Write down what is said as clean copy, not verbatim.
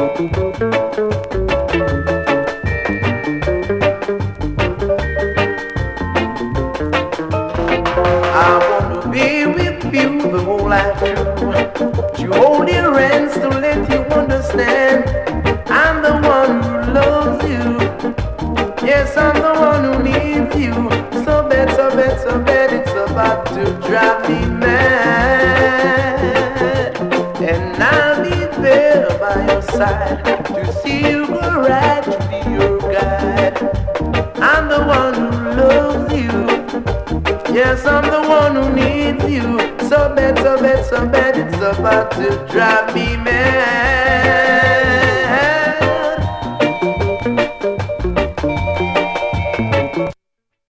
I want to be with you the whole life through. You hold your hands to let you understand. I'm the one who loves you. Yes, I'm the one who needs you. So bad, so bad, so bad, it's about to drive me mad. And I'll be there by your side to see you go right, to be your guide. I'm the one who loves you. Yes, I'm the one who needs you. So bad, so bad, so bad, it's about to drive me mad.